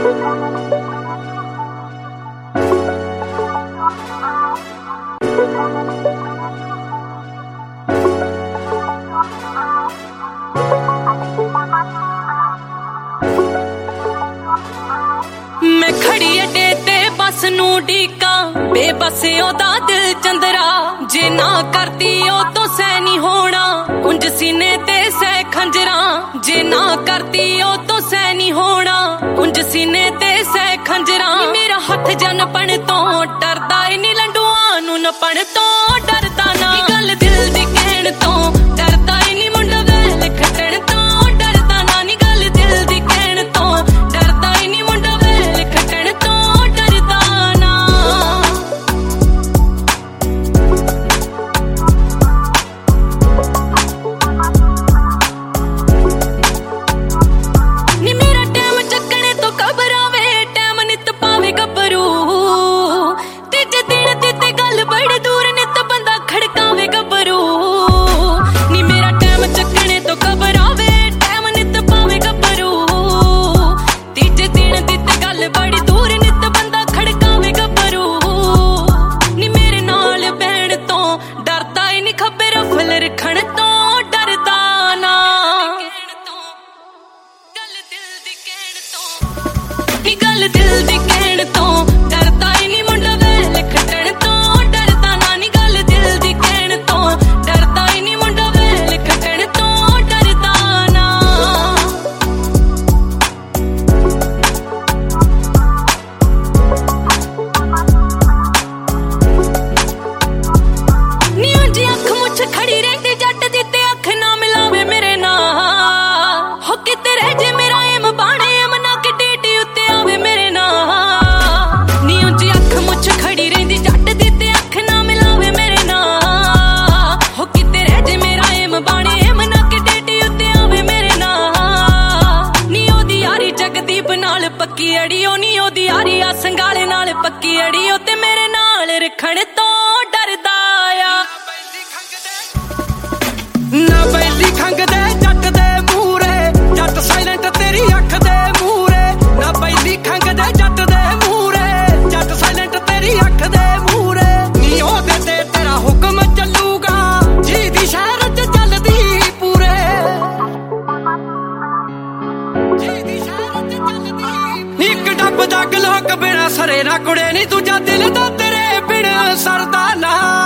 मैं खड़ी अड्डे ते बस नू ढीका बेबस ओदा दिल चंदरा जे ना करती ओ तो सै नी होना कुंज सीने ते सै खंजरा जे ना करती ओ तो सै नी होना कुंज सीने ते सै खंजरा मेरा हथ जनपण तो डरदा नी लंडुआ नू नपण तो डरदा ना गल दिल दी कहण तो डरदा नी मुंडा वैल खटण तो डरदा ना नी गल दिल दी कहण तो डरदा नी मुंडा वैल खटण तो डरदा ना नी मेरा टैम चकने तो घबरावे टैम नित पावे गबरू तीजे दिन ते गल बड़ी दूर नित बंदा खड़कावे गबरू नी मेरा टैम चकने तो घबरावे टैम नित पावे गबरू तीजे दिन ते गल बड़ी दूर नित बंदा खड़कावे गबरू नी मेरे नाल बहन तो डरदा ही नी खब्बे रफल रखण तो डरदा ना गल दिल दी कहण तो डरदा ही नी मुंडा वैल खटण तो डरदा ना नी गल दिल दी कहण तो डरदा ही नी मुंडा वैल खटण तो डरदा ना नी उंज अख मुछ खड़ी रहंदी जट दी ते अख ना मिलावे मेरे नाल हो किते रह जे मेरा एम बाणे अमना कि टीटी उत्ते आवे मेरे नाल नी उंज अख मुछ खड़ी रहंदी जट दी ते अख ना मिलावे मेरे नाल हो किते रह जे मेरा एम बाणे अमना कि टीटी उत्ते आवे मेरे नाल नी ओदी यारी जगदीप नाल पक्की अड़ियो नी ओदी यारी आ संगाले नाल पक्की अड़ियो ते मेरे नाल रखण तो डरदा आ ना बैली खंग दे जट दे मूरे जट साइलेंट तेरी अख दे मूरे ना बैली खंग दे जट दे मूरे जट साइलेंट तेरी अख दे मूरे नी ओदे ते तेरा हुक्म चलूगा जी दी शहर च चलदी पूरे जी दी शहर च चलदी एक डब जग लोक बिना सरे ना कुड़े नी दूजा दिल दा तेरे बिन सरदा ना